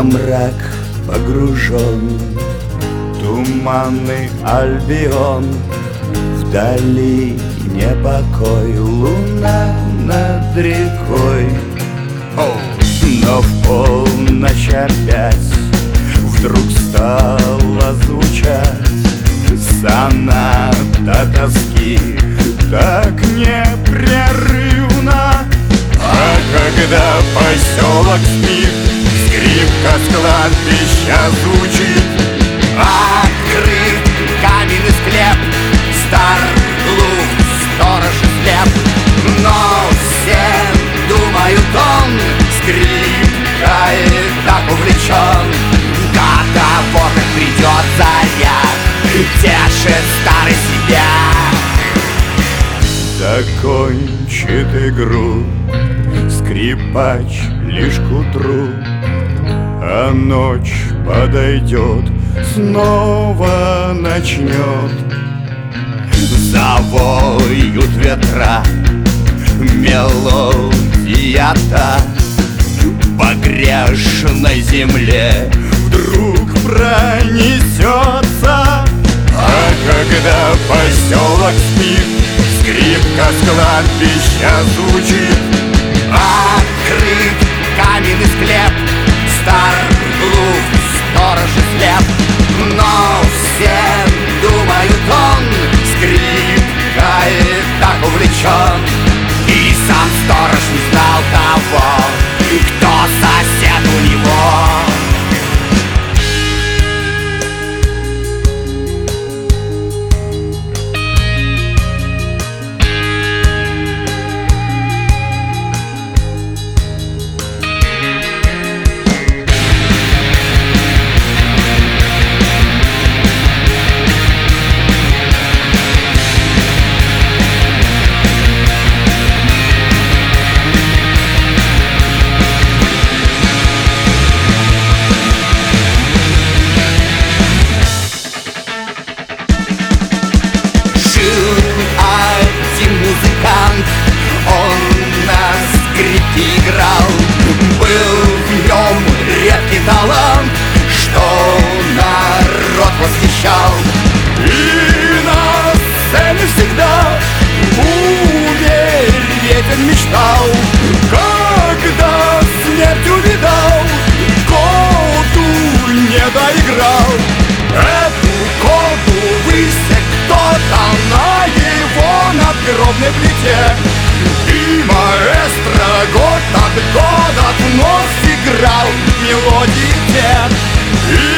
мрак погружен, туманный Альбион, вдали непокой, луна над рекой. Но в полночь опять вдруг стала звучать соната тоски, так непрерывно. А когда поселок спит, скрипка с кладбища звучит. Открыт каменный склеп, стар, глух, сторож и слеп, но все думают, он скрипкой так увлечен. Когда вот как придет заря, тешит старый себя. Закончит игру скрипач лишь к утру, а ночь подойдет, снова начнет. Завоют ветра, мелодия та по грешной земле вдруг пронесется. А когда поселок спит, скрипка с кладбища звучит. Открыт каменный склеп, стар, глух, сторож и слеп, но все думают, он скрипкой так увлечен. И сам сторож не знал того, кто сосед у него. Он на скрипке играл, был в нем редкий талант, что народ восхищал. И на сцене всегда уверен мечтал, когда смерть увидал, коду не доиграл. Эту коду высек кто-то на его надгробной плите. И маэстро год от года вновь играл мелодии те. И